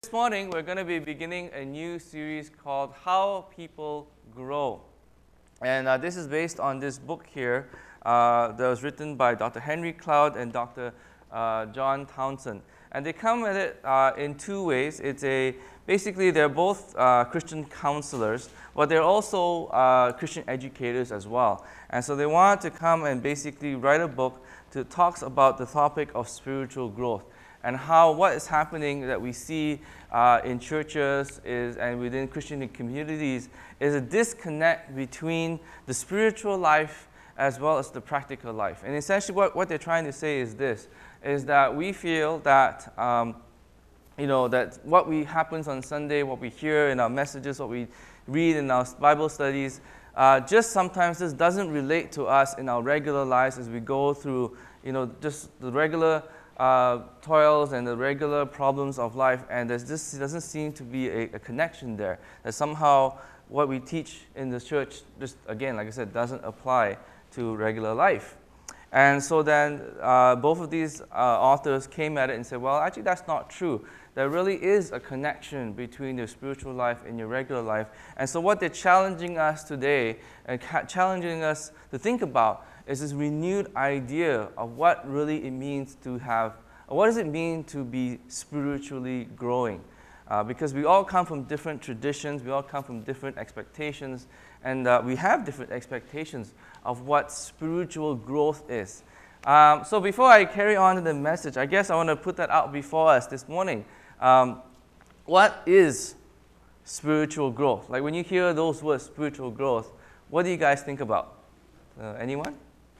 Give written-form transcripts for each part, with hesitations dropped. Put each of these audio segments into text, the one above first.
This morning, we're going to be beginning a new series called How People Grow. And this is based on this book here that was written by Dr. Henry Cloud and Dr. John Townsend. And they come at it in two ways. Basically, they're both Christian counselors, but they're also Christian educators as well. And so they wanted to come and basically write a book that talks about the topic of spiritual growth, and how what is happening that we see in churches and within Christian communities is a disconnect between the spiritual life as well as the practical life. And essentially what they're trying to say is this, is that we feel that, that what happens on Sunday, what we hear in our messages, what we read in our Bible studies, just sometimes this doesn't relate to us in our regular lives as we go through, just the regular toils and the regular problems of life, and this doesn't seem to be a connection there. That somehow what we teach in the church, just again, like I said, doesn't apply to regular life. And so then both of these authors came at it and said, well, actually that's not true. There really is a connection between your spiritual life and your regular life. And so what they're challenging us today and challenging us to think about is this renewed idea of what really it means to have, or what does it mean to be spiritually growing? Because we all come from different traditions, we all come from different expectations, and we have different expectations of what spiritual growth is. So before I carry on to the message, I guess I want to put that out before us this morning. What is spiritual growth? Like when you hear those words, spiritual growth, what do you guys think about? Anyone?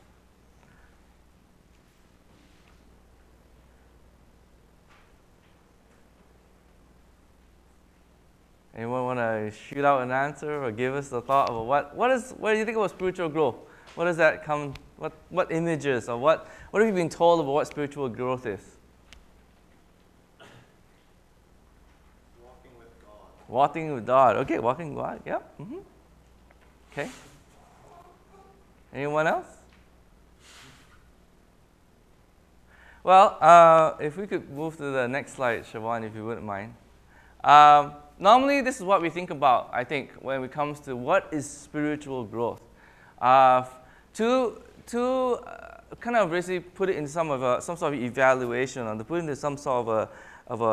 Anyone want to shoot out an answer or give us the thought of what do you think about spiritual growth? What does that come? What images or what have you been told about what spiritual growth is? Walking with God. Walking with God. Okay, walking with God. Yep. Mm-hmm. Okay. Anyone else? Well, if we could move to the next slide, Siobhan, if you wouldn't mind. Normally, this is what we think about, I think, when it comes to what is spiritual growth. To kind of basically put it in some sort of evaluation, or to put it into some sort of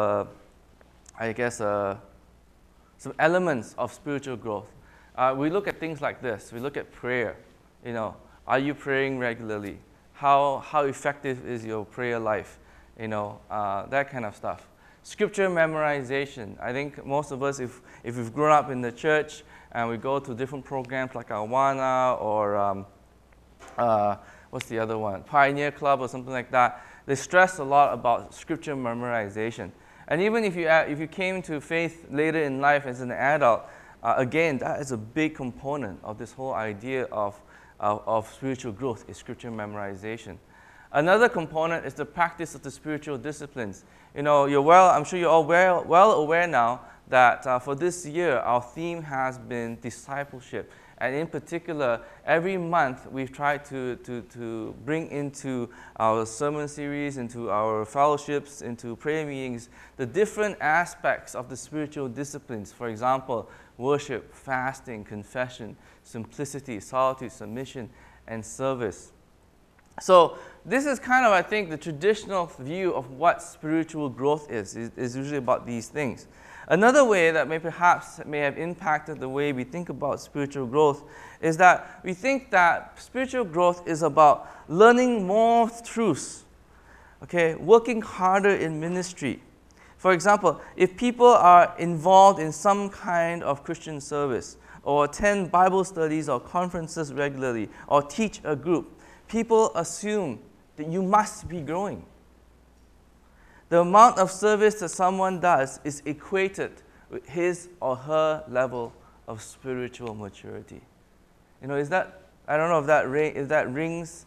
some elements of spiritual growth. We look at things like this. We look at prayer. Are you praying regularly? How effective is your prayer life? That kind of stuff. Scripture memorization. I think most of us, if we've grown up in the church and we go to different programs like Awana or what's the other one? Pioneer Club or something like that, they stress a lot about scripture memorization. And even if you came to faith later in life as an adult, again, that is a big component of this whole idea of spiritual growth, is scripture memorization. Another component is the practice of the spiritual disciplines. I'm sure you're all well aware now that for this year, our theme has been discipleship. And in particular, every month we've tried to bring into our sermon series, into our fellowships, into prayer meetings, the different aspects of the spiritual disciplines. For example, worship, fasting, confession, simplicity, solitude, submission, and service. So this is kind of, I think, the traditional view of what spiritual growth is usually about these things. Another way that may have impacted the way we think about spiritual growth is that we think that spiritual growth is about learning more truths, okay, working harder in ministry. For example, if people are involved in some kind of Christian service, or attend Bible studies or conferences regularly, or teach a group, people assume that you must be growing. The amount of service that someone does is equated with his or her level of spiritual maturity. I don't know if that rings,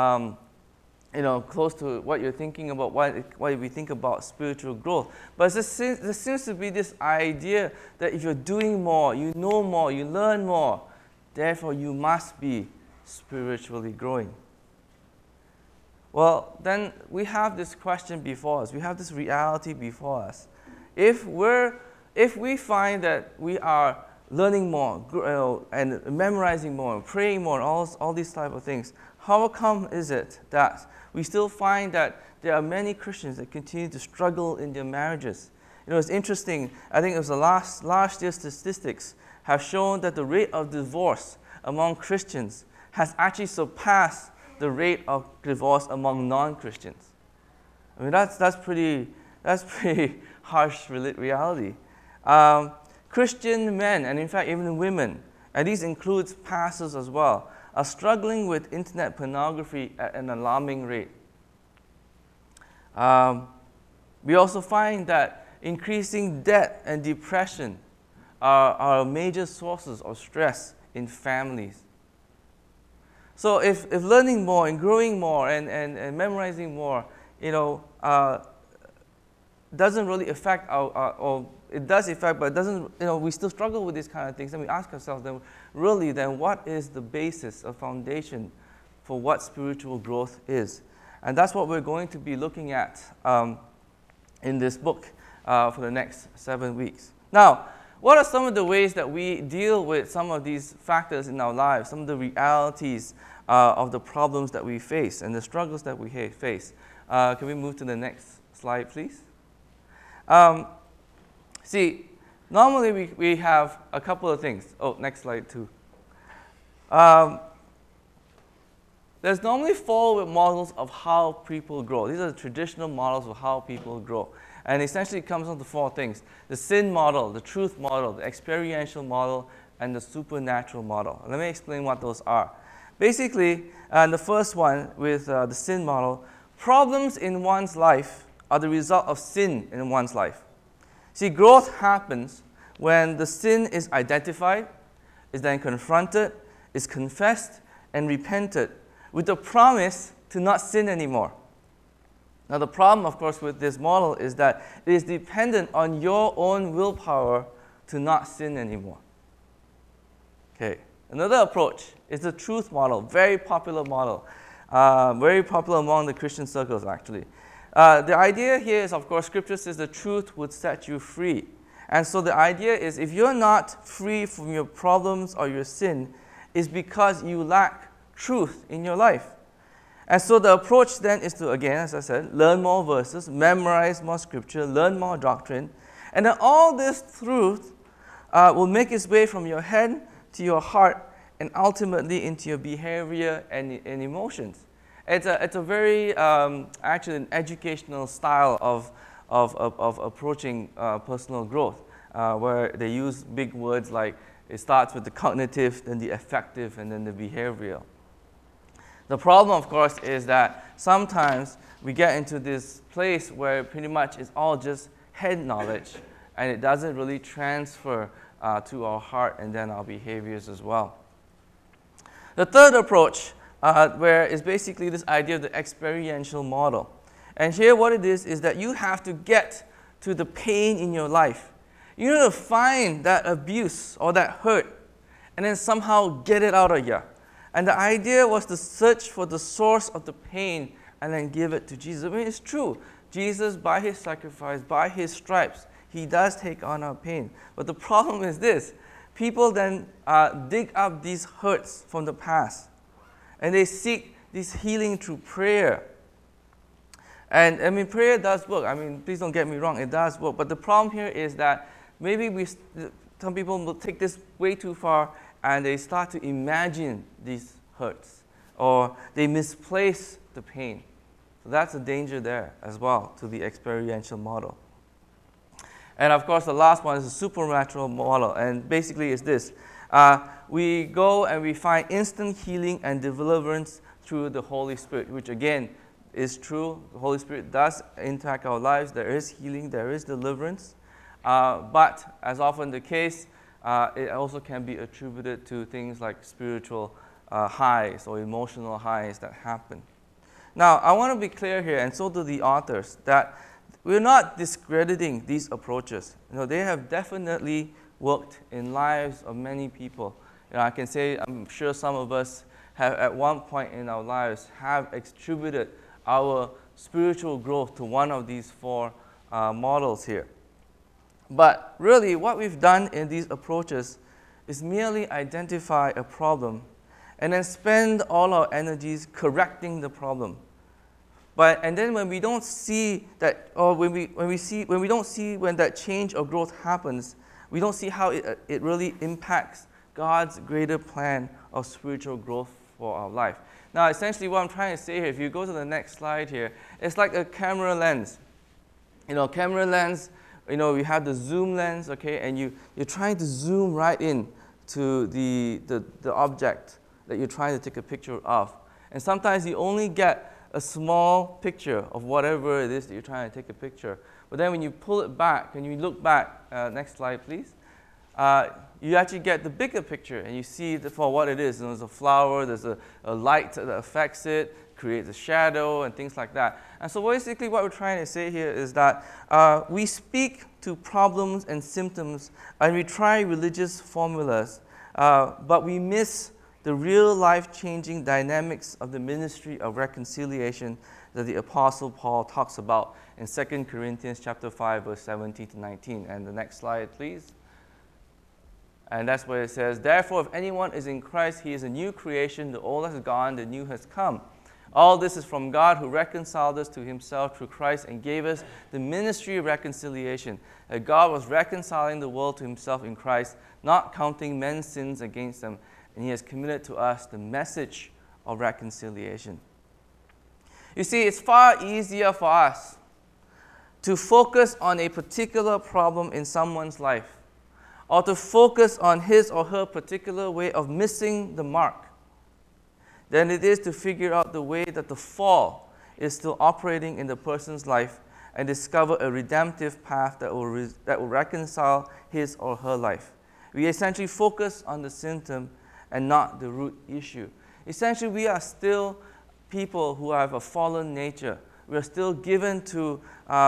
close to what you're thinking about, why we think about spiritual growth. But there seems to be this idea that if you're doing more, you know more, you learn more, therefore you must be spiritually growing. Well, then we have this question before us. We have this reality before us. if we find that we are learning more, and memorizing more, praying more, all these type of things, how come is it that we still find that there are many Christians that continue to struggle in their marriages? You know, it's interesting. I think it was the last year's statistics have shown that the rate of divorce among Christians has actually surpassed the rate of divorce among non-Christians. I mean, that's pretty harsh reality. Christian men, and in fact even women, and these includes pastors as well, are struggling with internet pornography at an alarming rate. We also find that increasing debt and depression are major sources of stress in families. So if learning more and growing more and memorizing more, you know, doesn't really affect or it does affect, but it doesn't, you know, we still struggle with these kind of things, and we ask ourselves, then what is the basis, a foundation for what spiritual growth is? And that's what we're going to be looking at in this book for the next 7 weeks. Now, what are some of the ways that we deal with some of these factors in our lives, some of the realities of the problems that we face and the struggles that we face? Can we move to the next slide, please? See, normally we have a couple of things. Oh, next slide too. There's normally 4 models of how people grow. These are the traditional models of how people grow. And essentially it comes down to 4 things: the sin model, the truth model, the experiential model, and the supernatural model. Let me explain what those are. Basically, the first one with the sin model, problems in one's life are the result of sin in one's life. See, growth happens when the sin is identified, is then confronted, is confessed, and repented, with the promise to not sin anymore. Now, the problem, of course, with this model is that it is dependent on your own willpower to not sin anymore. Okay. Another approach is the truth model, very popular model, very popular among the Christian circles, actually. The idea here is, of course, Scripture says the truth would set you free. And so the idea is, if you're not free from your problems or your sin, it's because you lack truth in your life. And so the approach then is to, again, as I said, learn more verses, memorize more Scripture, learn more doctrine, and then all this truth will make its way from your head to your heart and ultimately into your behavior and emotions. It's a very, actually, an educational style of approaching personal growth, where they use big words like it starts with the cognitive, then the affective, and then the behavioral. The problem, of course, is that sometimes we get into this place where pretty much it's all just head knowledge, and it doesn't really transfer to our heart and then our behaviors as well. The third approach, where is basically this idea of the experiential model. And here what it is that you have to get to the pain in your life. You need to find that abuse or that hurt and then somehow get it out of you. And the idea was to search for the source of the pain and then give it to Jesus. I mean, it's true. Jesus, by his sacrifice, by his stripes, he does take on our pain. But the problem is this: people then dig up these hurts from the past, and they seek this healing through prayer. And I mean, prayer does work. I mean, please don't get me wrong, it does work. But the problem here is that maybe some people will take this way too far, and they start to imagine these hurts, or they misplace the pain. So that's a danger there as well to the experiential model. And of course, the last one is the supernatural model, and basically it's this. We go and we find instant healing and deliverance through the Holy Spirit, which again is true. The Holy Spirit does impact our lives. There is healing, there is deliverance. But as often the case, it also can be attributed to things like spiritual highs or emotional highs that happen. Now, I want to be clear here, and so do the authors, that we're not discrediting these approaches. You know, they have definitely worked in lives of many people. You know, I can say, I'm sure some of us have at one point in our lives have attributed our spiritual growth to one of these 4 models here. But really, what we've done in these approaches is merely identify a problem and then spend all our energies correcting the problem. And then when we don't see that, or when we don't see when that change or growth happens, we don't see how it really impacts God's greater plan of spiritual growth for our life. Now, essentially what I'm trying to say here, if you go to the next slide here, it's like a camera lens. Camera lens, we have the zoom lens, okay, and you're trying to zoom right in to the object that you're trying to take a picture of. And sometimes you only get a small picture of whatever it is that you're trying to take a picture. But then when you pull it back and you look back, next slide please, you actually get the bigger picture and you see for what it is. There's a flower, there's a light that affects it, creates a shadow and things like that. And so basically what we're trying to say here is that we speak to problems and symptoms and we try religious formulas, but we miss the real life-changing dynamics of the ministry of reconciliation that the Apostle Paul talks about in 2 Corinthians chapter 5, verse 17 to 19. And the next slide, please. And that's where it says, "Therefore, if anyone is in Christ, he is a new creation. The old has gone, the new has come. All this is from God, who reconciled us to himself through Christ and gave us the ministry of reconciliation. That God was reconciling the world to himself in Christ, not counting men's sins against them. And he has committed to us the message of reconciliation." You see, it's far easier for us to focus on a particular problem in someone's life, or to focus on his or her particular way of missing the mark, than it is to figure out the way that the fall is still operating in the person's life and discover a redemptive path that will reconcile his or her life. We essentially focus on the symptom and not the root issue. Essentially, we are still people who have a fallen nature. We are still given to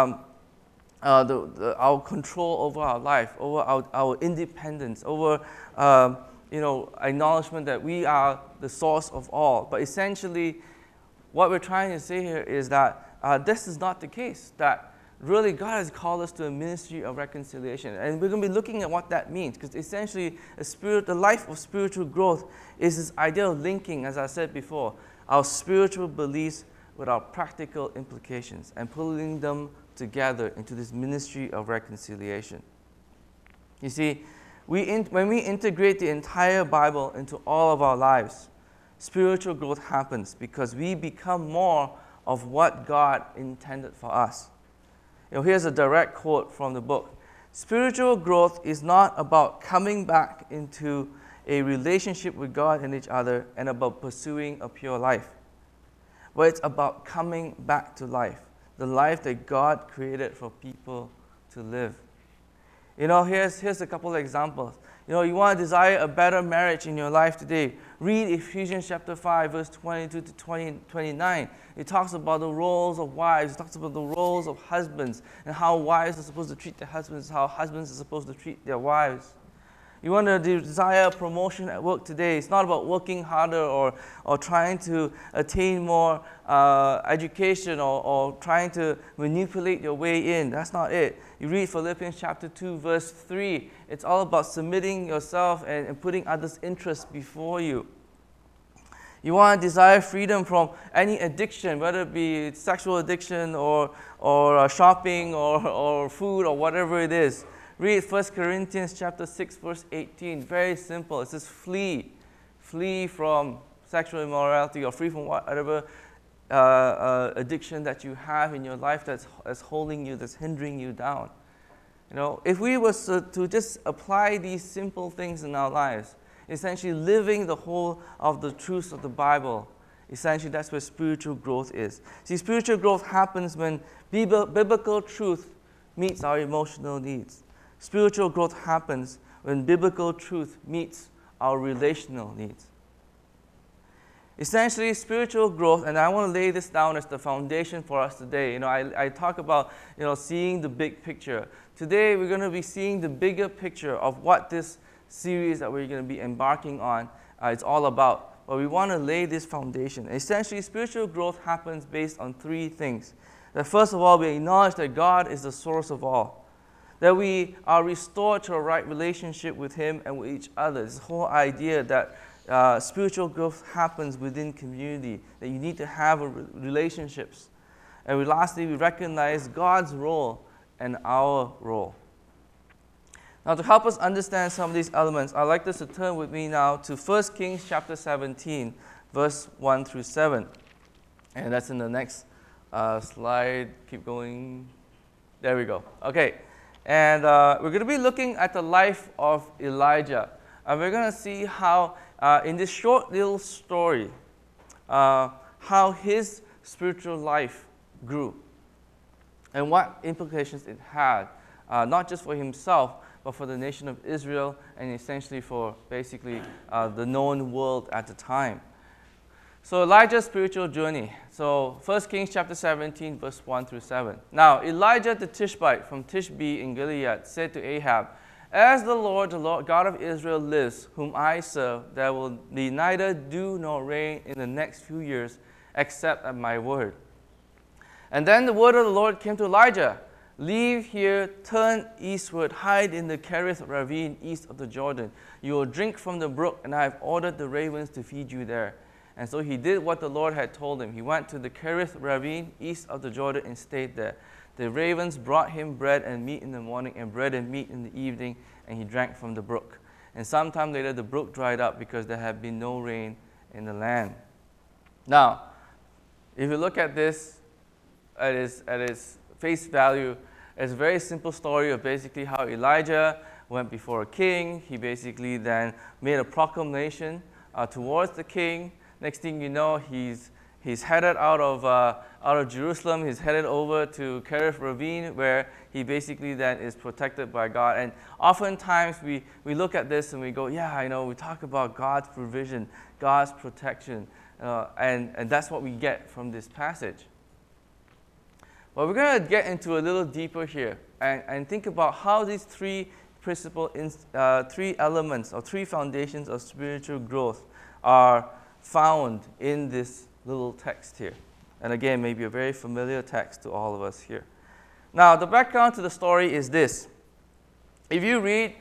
our control over our life, over our independence, over acknowledgement that we are the source of all. But essentially, what we're trying to say here is that this is not the case, that really God has called us to a ministry of reconciliation. And we're going to be looking at what that means, because essentially the life of spiritual growth is this idea of linking, as I said before, our spiritual beliefs with our practical implications and pulling them together into this ministry of reconciliation. You see, when we integrate the entire Bible into all of our lives, spiritual growth happens because we become more of what God intended for us. Here's a direct quote from the book. "Spiritual growth is not about coming back into a relationship with God and each other and about pursuing a pure life, but it's about coming back to life, the life that God created for people to live." Here's a couple of examples. You want to desire a better marriage in your life today. Read Ephesians chapter 5, verse 22 to 29. It talks about the roles of wives. It talks about the roles of husbands and how wives are supposed to treat their husbands, how husbands are supposed to treat their wives. You want to desire a promotion at work today. It's not about working harder or trying to attain more education or trying to manipulate your way in. That's not it. You read Philippians chapter 2, verse 3. It's all about submitting yourself and putting others' interests before you. You want to desire freedom from any addiction, whether it be sexual addiction or shopping or food or whatever it is. Read 1 Corinthians chapter 6, verse 18. Very simple. It says, flee from sexual immorality or flee from whatever addiction that you have in your life that's holding you, that's hindering you down. If we were to just apply these simple things in our lives, essentially living the whole of the truths of the Bible, essentially that's where spiritual growth is. See, spiritual growth happens when biblical truth meets our emotional needs. Spiritual growth happens when biblical truth meets our relational needs. Essentially, spiritual growth, and I want to lay this down as the foundation for us today. I talk about seeing the big picture. Today, we're going to be seeing the bigger picture of what this series that we're going to be embarking on is all about. But we want to lay this foundation. Essentially, spiritual growth happens based on three things. That first of all, we acknowledge that God is the source of all. that we are restored to a right relationship with Him and with each other. This whole idea that spiritual growth happens within community, that you need to have relationships. And lastly, we recognize God's role and our role. Now, to help us understand some of these elements, I'd like us to turn with me now to 1 Kings chapter 17, verse 1 through 7. And that's in the next slide. Keep going. There we go. Okay. And we're going to be looking at the life of Elijah. And we're going to see how, in this short little story, how his spiritual life grew and what implications it had, not just for himself, but for the nation of Israel and essentially for basically the known world at the time. So Elijah's spiritual journey. So 1 Kings chapter 17, verse 1 through 7. Now Elijah the Tishbite from Tishbe in Gilead said to Ahab, "As the Lord God of Israel lives, whom I serve, there will be neither dew nor rain in the next few years, except at my word." And then the word of the Lord came to Elijah, "Leave here, turn eastward, hide in the Kerith ravine east of the Jordan. You will drink from the brook, and I have ordered the ravens to feed you there." And so he did what the Lord had told him. He went to the Kerith ravine east of the Jordan and stayed there. The ravens brought him bread and meat in the morning and bread and meat in the evening, and he drank from the brook. And sometime later the brook dried up because there had been no rain in the land. Now, if you look at this at its face value, it's a very simple story of basically how Elijah went before a king. He basically then made a proclamation towards the king. Next thing you know, he's headed out of Jerusalem. He's headed over to Kerith Ravine, where he basically then is protected by God. And oftentimes we look at this and we go, yeah, I know, we talk about God's provision, God's protection, and that's what we get from this passage. But we're going to get into a little deeper here and think about how these three elements or three foundations of spiritual growth are found in this little text here. And again, maybe a very familiar text to all of us here. Now, the background to the story is this. If you read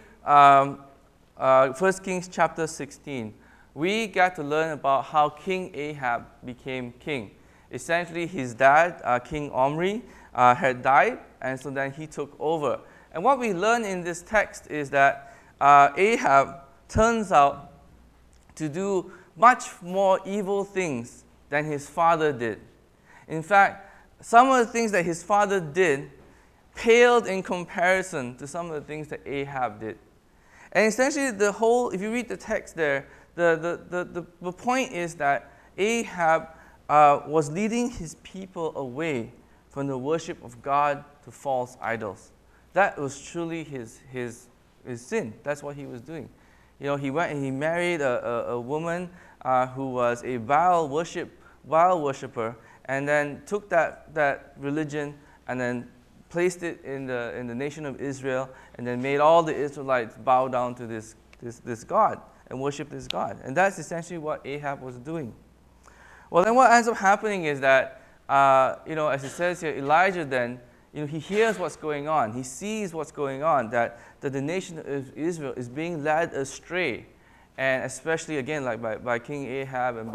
1 Kings chapter 16, we get to learn about how King Ahab became king. Essentially, his dad, King Omri, had died, and so then he took over. And what we learn in this text is that Ahab turns out to do much more evil things than his father did. In fact, some of the things that his father did paled in comparison to some of the things that Ahab did. And essentially, if you read the text there, the point is that Ahab was leading his people away from the worship of God to false idols. That was truly his sin. That's what he was doing. You know, he went and he married a woman who was a Baal worshiper, and then took that religion and then placed it in the nation of Israel, and then made all the Israelites bow down to this God and worship this God. And that's essentially what Ahab was doing. Well, then what ends up happening is that, as it says here, Elijah then, he hears what's going on. He sees what's going on, that the nation of Israel is being led astray. And especially, again, like by King Ahab and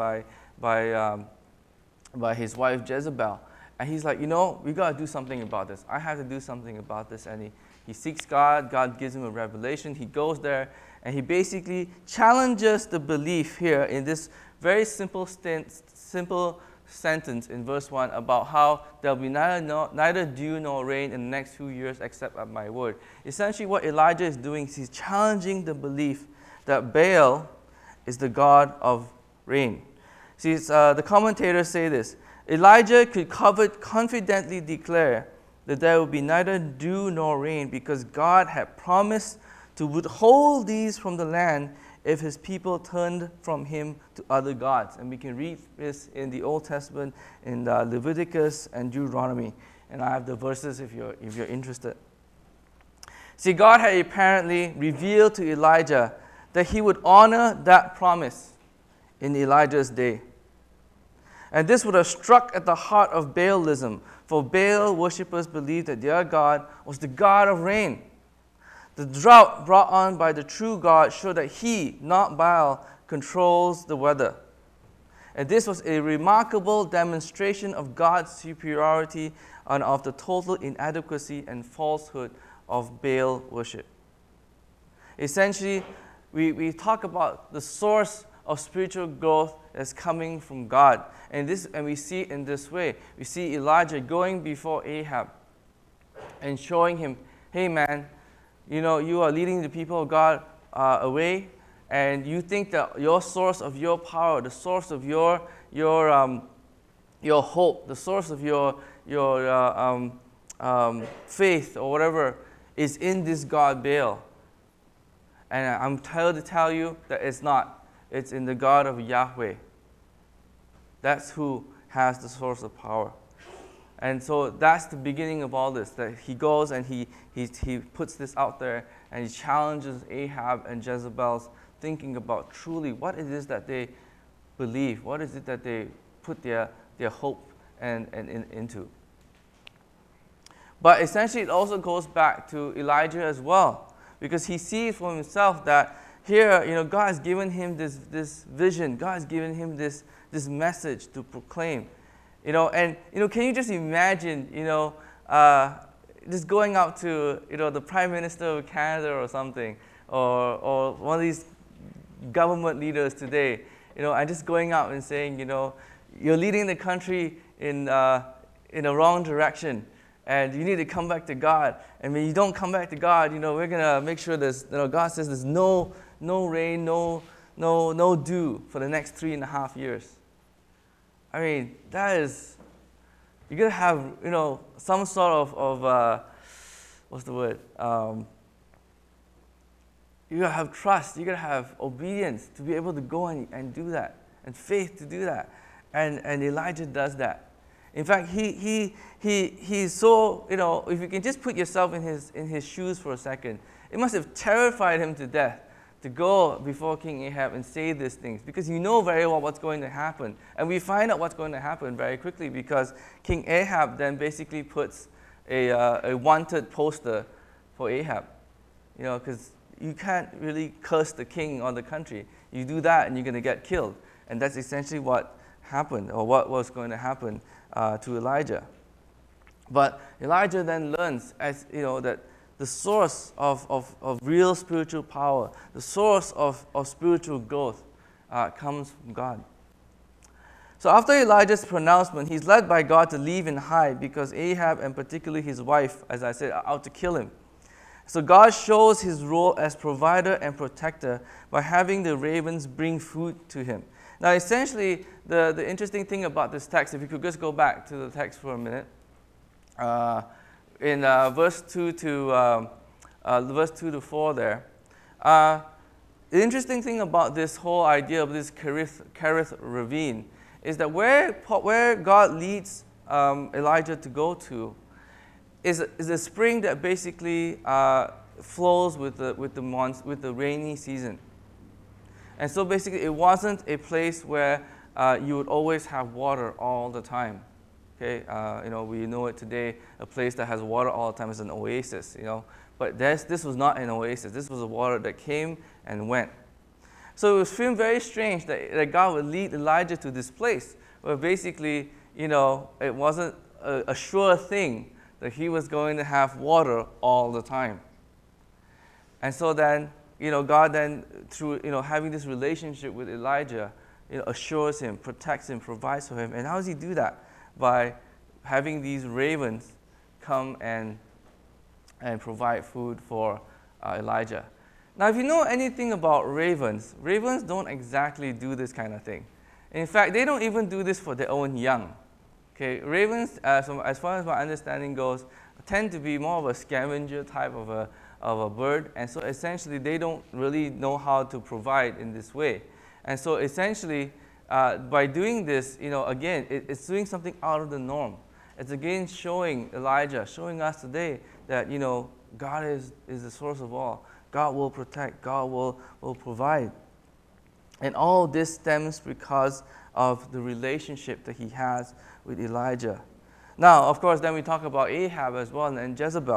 by his wife Jezebel. And he's like, we got to do something about this. I have to do something about this. And he seeks God. God gives him a revelation. He goes there, and he basically challenges the belief here in this very simple sentence in verse 1 about how there will be neither dew nor rain in the next few years except at my word. Essentially what Elijah is doing is he's challenging the belief that Baal is the god of rain. See, the commentators say this. Elijah could confidently declare that there will be neither dew nor rain because God had promised to withhold these from the land if his people turned from him to other gods. And we can read this in the Old Testament in Leviticus and Deuteronomy. And I have the verses if you're interested. See, God had apparently revealed to Elijah that he would honor that promise in Elijah's day. And this would have struck at the heart of Baalism, for Baal worshippers believed that their God was the God of rain. The drought brought on by the true God showed that he, not Baal, controls the weather. And this was a remarkable demonstration of God's superiority and of the total inadequacy and falsehood of Baal worship. Essentially, we talk about the source of spiritual growth that's coming from God. And we see it in this way. We see Elijah going before Ahab and showing him, hey man, you are leading the people of God away, and you think that your source of your power, the source of your hope, the source of your faith or whatever is in this God Baal. And I'm told to tell you that it's not. It's in the God of Yahweh. That's who has the source of power. And so that's the beginning of all this, that he goes and he puts this out there and he challenges Ahab and Jezebel's thinking about truly what it is that they believe, what is it that they put their hope into. But essentially it also goes back to Elijah as well, because he sees for himself that here, God has given him this vision, God has given him this message to proclaim. Can you just imagine, just going up to, the Prime Minister of Canada or something, or one of these government leaders today, and just going out and saying, you're leading the country in a wrong direction, and you need to come back to God. And when you don't come back to God, we're gonna make sure there's, God says there's no rain, no dew for the next 3.5 years. I mean, that is, you gotta have, some sort of what's the word? You gotta have trust, you gotta have obedience to be able to go and do that, and faith to do that. And Elijah does that. In fact, he's so, if you can just put yourself in his shoes for a second, it must have terrified him to death to go before King Ahab and say these things, because you know very well what's going to happen. And we find out what's going to happen very quickly, because King Ahab then basically puts a wanted poster for Ahab, because you can't really curse the king or the country. You do that and you're going to get killed. And that's essentially what happened, or what was going to happen to Elijah. But Elijah then learns, that the source of real spiritual power, the source of spiritual growth comes from God. So after Elijah's pronouncement, he's led by God to leave and hide, because Ahab, and particularly his wife, as I said, are out to kill him. So God shows his role as provider and protector by having the ravens bring food to him. Now, essentially, the interesting thing about this text, if you could just go back to the text for a minute, in verse 2 to 4 there, the interesting thing about this whole idea of this Kerith ravine is that where God leads Elijah to go to is a spring that basically flows with the rainy season. And so basically it wasn't a place where you would always have water all the time. Okay, we know it today, a place that has water all the time is an oasis, But this was not an oasis. This was a water that came and went. So it seemed very strange that God would lead Elijah to this place where basically, it wasn't a sure thing that he was going to have water all the time. And so then, God then, through, having this relationship with Elijah, assures him, protects him, provides for him. And how does he do that? By having these ravens come and provide food for Elijah. Now, if you know anything about ravens don't exactly do this kind of thing. In fact, they don't even do this for their own young. Okay, ravens, as far as my understanding goes, tend to be more of a scavenger type of a bird, and so essentially they don't really know how to provide in this way. And so essentially, by doing this, again, it's doing something out of the norm. It's again showing Elijah, showing us today that, God is the source of all. God will protect, God will provide. And all this stems because of the relationship that he has with Elijah. Now, of course, then we talk about Ahab as well and Jezebel.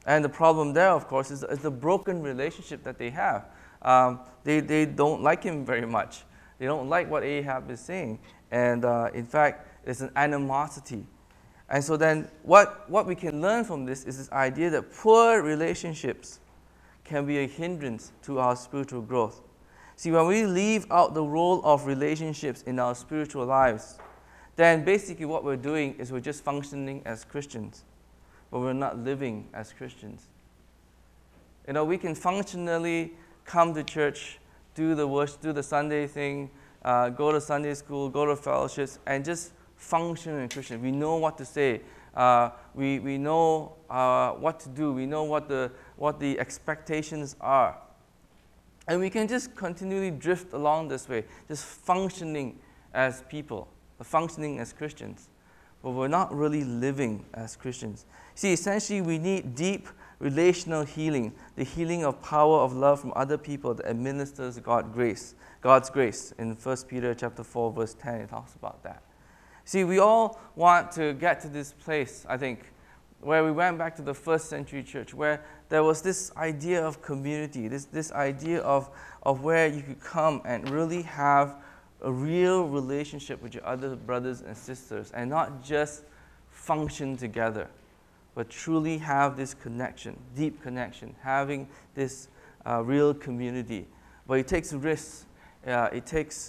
And the problem there, of course, is the broken relationship that they have. They don't like him very much. They don't like what Ahab is saying. And in fact, there's an animosity. And so then what we can learn from this is this idea that poor relationships can be a hindrance to our spiritual growth. See, when we leave out the role of relationships in our spiritual lives, then basically what we're doing is we're just functioning as Christians, but we're not living as Christians. You know, we can functionally come to church, do the worship, do the Sunday thing, go to Sunday school, go to fellowships, and just function in Christian. We know what to say. We know what to do. We know what the expectations are. And we can just continually drift along this way, just functioning as people, functioning as Christians. But we're not really living as Christians. See, essentially, we need deep relational healing, the healing of power of love from other people that administers God's grace. In 1 Peter chapter 4, verse 10, it talks about that. See, we all want to get to this place, I think, where we went back to the first century church, where there was this idea of community, this idea of where you could come and really have a real relationship with your other brothers and sisters, and not just function together, but truly have this connection, deep connection, having this real community. But it takes risks. It takes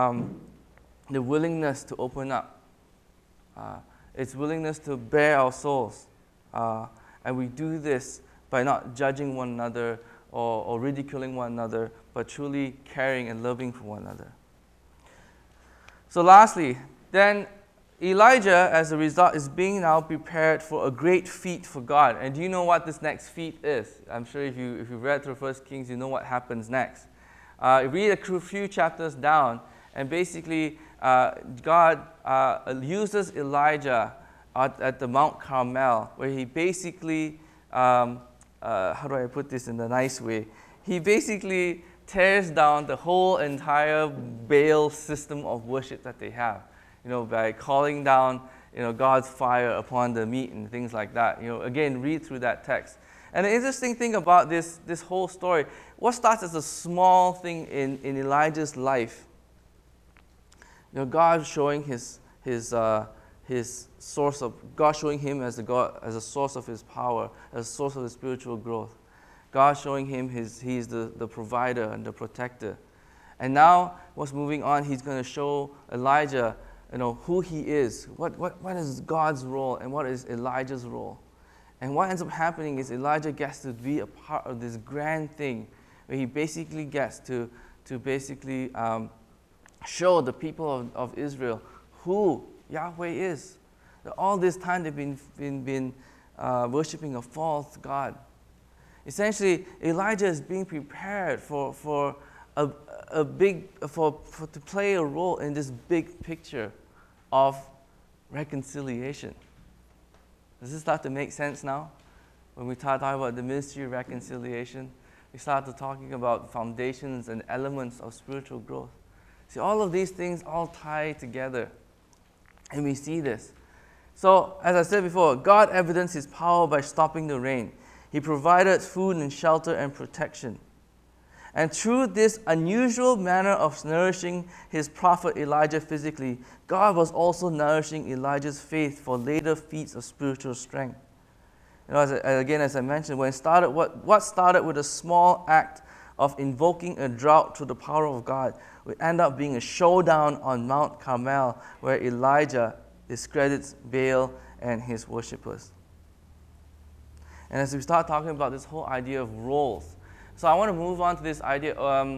the willingness to open up. It's willingness to bare our souls. And we do this by not judging one another or ridiculing one another, but truly caring and loving for one another. So lastly, then Elijah, as a result, is being now prepared for a great feat for God. And do you know what this next feat is? I'm sure if you read through 1 Kings, you know what happens next. Read a few chapters down, and basically God uses Elijah at the Mount Carmel, where he basically, how do I put this in a nice way? He basically tears down the whole entire Baal system of worship that they have, by calling down, God's fire upon the meat and things like that. Again, read through that text. And the interesting thing about this whole story, what starts as a small thing in Elijah's life, God showing his source of, God showing him as a source of his power, as a source of his spiritual growth. God showing him he's the provider and the protector. And now, what's moving on, he's going to show Elijah, who he is. What is God's role and what is Elijah's role? And what ends up happening is Elijah gets to be a part of this grand thing, where he basically gets to basically show the people of Israel who Yahweh is. That all this time they've been worshiping a false god. Essentially, Elijah is being prepared to play a role in this big picture of reconciliation. Does this start to make sense now? When we start talking about the ministry of reconciliation, we start to talking about foundations and elements of spiritual growth. See, all of these things all tie together, and we see this. So, as I said before, God evidenced his power by stopping the rain. He provided food and shelter and protection. And through this unusual manner of nourishing his prophet Elijah physically, God was also nourishing Elijah's faith for later feats of spiritual strength. As I mentioned, what started with a small act of invoking a drought through the power of God would end up being a showdown on Mount Carmel, where Elijah discredits Baal and his worshippers. And as we start talking about this whole idea of roles, so I want to move on to this idea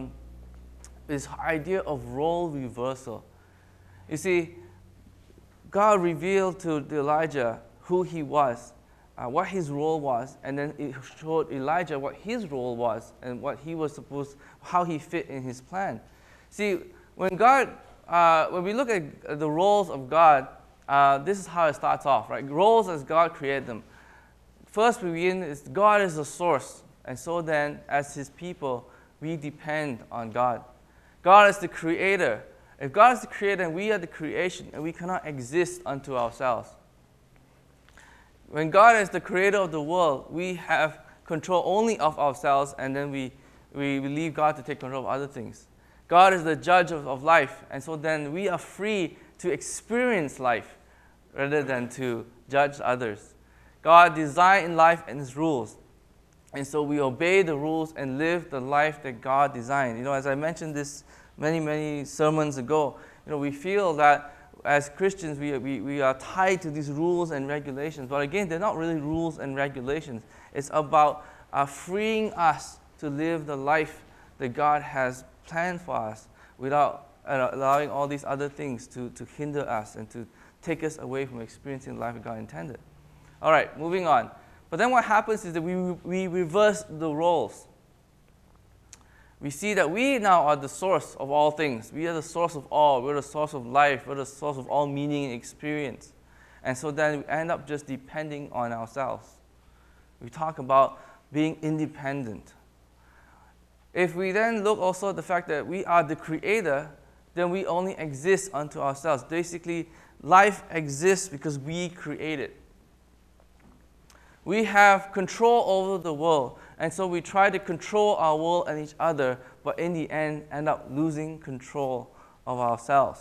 of role reversal. You see, God revealed to Elijah who he was, what his role was, and then it showed Elijah what his role was and what he was how he fit in his plan. See, when we look at the roles of God, this is how it starts off, right? Roles as God created them. First, we begin is God is the source, and so then, as his people, we depend on God. God is the creator. If God is the creator and we are the creation, and we cannot exist unto ourselves. When God is the creator of the world, we have control only of ourselves, and then we leave God to take control of other things. God is the judge of life, and so then we are free to experience life rather than to judge others. God designed life and His rules, and so we obey the rules and live the life that God designed. You know, as I mentioned this many sermons ago, you know, we feel that as Christians we are tied to these rules and regulations, but again, they're not really rules and regulations. It's about freeing us to live the life that God has planned for us without allowing all these other things to hinder us and to take us away from experiencing the life that God intended. All right, moving on. But then what happens is that we reverse the roles. We see that we now are the source of all things. We are the source of all. We're the source of life. We're the source of all meaning and experience. And so then we end up just depending on ourselves. We talk about being independent. If we then look also at the fact that we are the creator, then we only exist unto ourselves. Basically, life exists because we create it. We have control over the world, and so we try to control our world and each other, but in the end end up losing control of ourselves.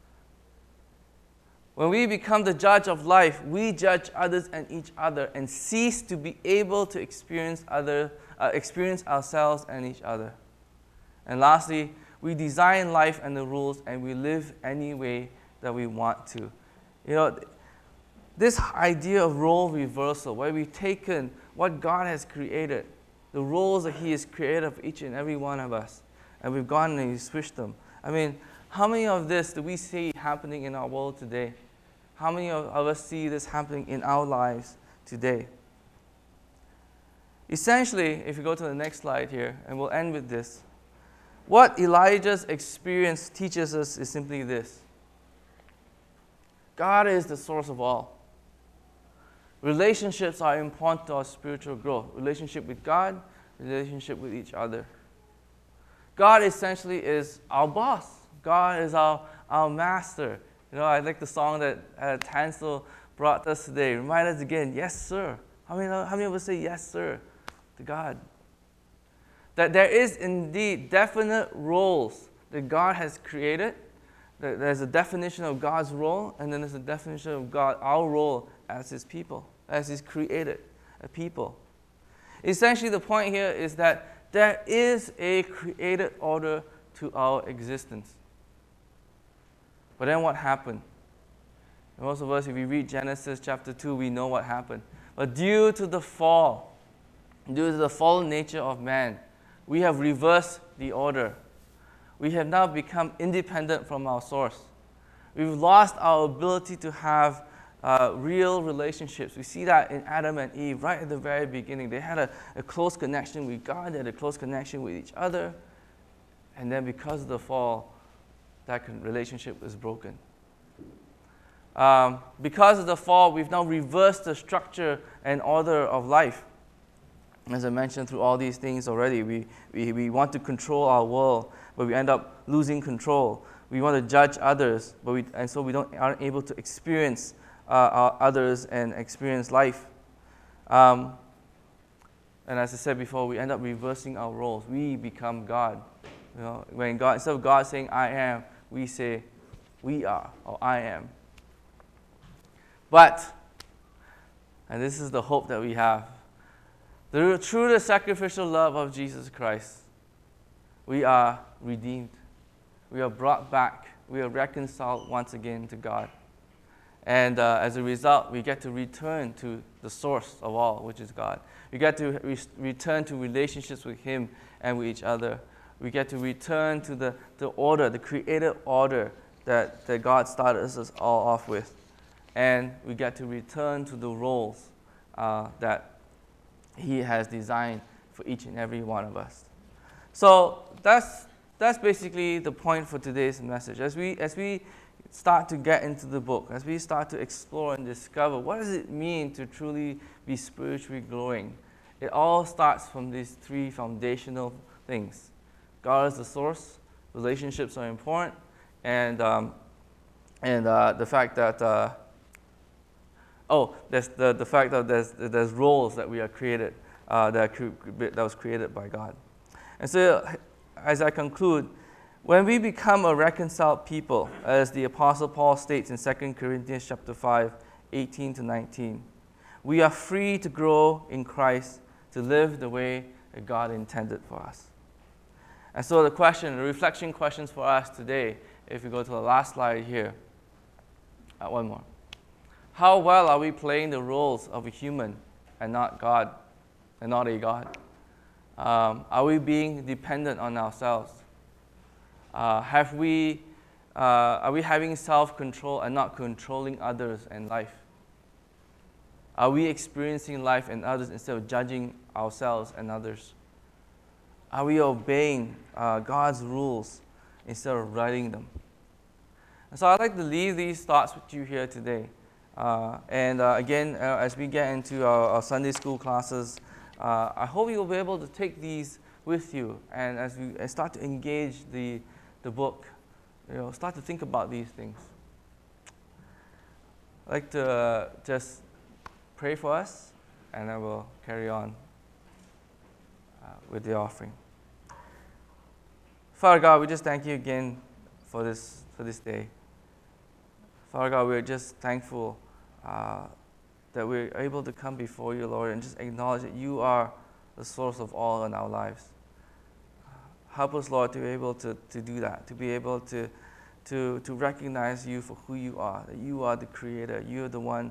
When we become the judge of life, we judge others and each other and cease to be able to experience ourselves and each other. And lastly, we design life and the rules, and we live any way that we want to. You know, this idea of role reversal, where we've taken what God has created, the roles that He has created for each and every one of us, and we've gone and we've switched them. I mean, how many of this do we see happening in our world today? How many of us see this happening in our lives today? Essentially, if you go to the next slide here, and we'll end with this, what Elijah's experience teaches us is simply this: God is the source of all. Relationships are important to our spiritual growth. Relationship with God, relationship with each other. God essentially is our boss. God is our master. You know, I like the song that Tansel brought us today. Remind us again, yes, sir. How many of us say yes, sir, to God? That there is indeed definite roles that God has created. That there's a definition of God's role, and then there's a definition of God, our role as His people, as His created people. Essentially, the point here is that there is a created order to our existence. But then what happened? Most of us, if we read Genesis chapter 2, we know what happened. But due to the fall, due to the fallen nature of man, we have reversed the order. We have now become independent from our source. We've lost our ability to have real relationships. We see that in Adam and Eve right at the very beginning. They had a close connection with God, they had a close connection with each other, and then because of the fall, that relationship was broken. Because of the fall, we've now reversed the structure and order of life. As I mentioned through all these things already, we want to control our world, but we end up losing control. We want to judge others, and so we aren't able to experience our others and experience life. And as I said before, we end up reversing our roles. We become God. You know, when God, instead of God saying "I am," we say "we are" or "I am." But, and this is the hope that we have, through the sacrificial love of Jesus Christ, we are redeemed. We are brought back. We are reconciled once again to God. And as a result, we get to return to the source of all, which is God. We get to return to relationships with Him and with each other. We get to return to the order, the created order that God started us all off with. And we get to return to the roles that He has designed for each and every one of us. So that's basically the point for today's message. As we start to get into the book, as we start to explore and discover what does it mean to truly be spiritually growing, it all starts from these three foundational things. God is the source, relationships are important, and the fact that Oh, there's the fact that there's roles that we are created, that was created by God. And so, as I conclude, when we become a reconciled people, as the Apostle Paul states in 2 Corinthians chapter 5, 18 to 19, we are free to grow in Christ, to live the way that God intended for us. And so the reflection questions for us today, if we go to the last slide here, one more. How well are we playing the roles of a human and not God, and not a God? Are we being dependent on ourselves? Are we having self-control and not controlling others and life? Are we experiencing life and others instead of judging ourselves and others? Are we obeying God's rules instead of writing them? And so I'd like to leave these thoughts with you here today. Again, as we get into our Sunday school classes, I hope you'll be able to take these with you, and as we start to engage the book, start to think about these things. I'd like to just pray for us, and then we'll carry on with the offering. Father God, we just thank you again for this day. Father God, we're just thankful that we're able to come before you, Lord, and just acknowledge that you are the source of all in our lives. Help us, Lord, to be able to do that, to be able to recognize you for who you are, that you are the creator, you are the one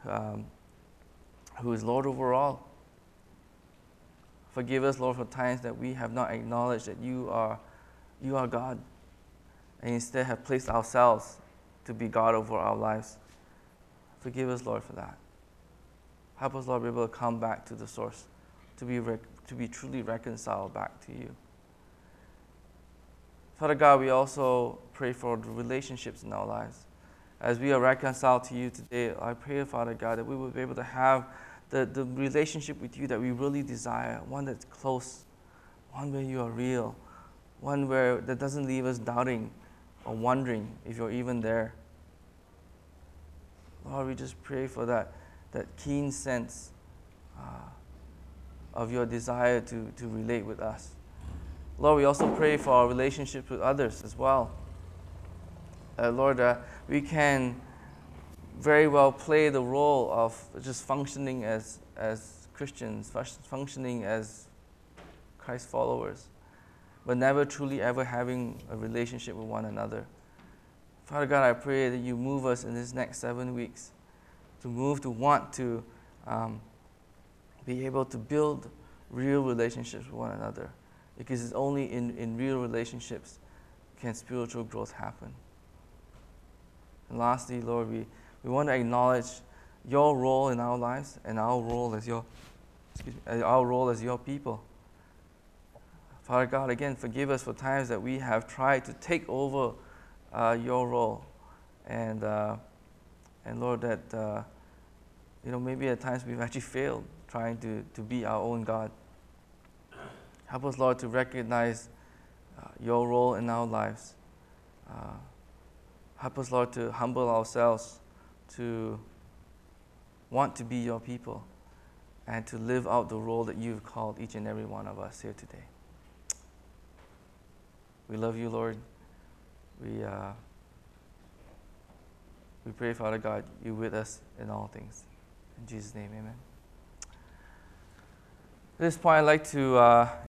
who is Lord over all. Forgive us, Lord, for times that we have not acknowledged that you are God, and instead have placed ourselves to be God over our lives. Forgive us, Lord, for that. Help us, Lord, be able to come back to the source, to be truly reconciled back to you. Father God, we also pray for the relationships in our lives. As we are reconciled to you today, I pray, Father God, that we will be able to have the relationship with you that we really desire, one that's close, one where you are real, one that doesn't leave us doubting or wondering if you're even there. Lord, we just pray for that keen sense of your desire to relate with us. Lord, we also pray for our relationships with others as well. Lord, we can very well play the role of just functioning as Christians, functioning as Christ followers, but never truly ever having a relationship with one another. Father God, I pray that you move us in this next 7 weeks to want to be able to build real relationships with one another, because it's only in real relationships can spiritual growth happen. And lastly, Lord, we want to acknowledge your role in our lives and our role as your people. Father God, again, forgive us for times that we have tried to take over your role, and Lord, that maybe at times we've actually failed trying to be our own God. Help us, Lord, to recognize your role in our lives. Help us, Lord, to humble ourselves, to want to be your people, and to live out the role that you've called each and every one of us here today. We love you, Lord. We pray, Father God, you with us in all things. In Jesus' name, amen. At this point, I'd like to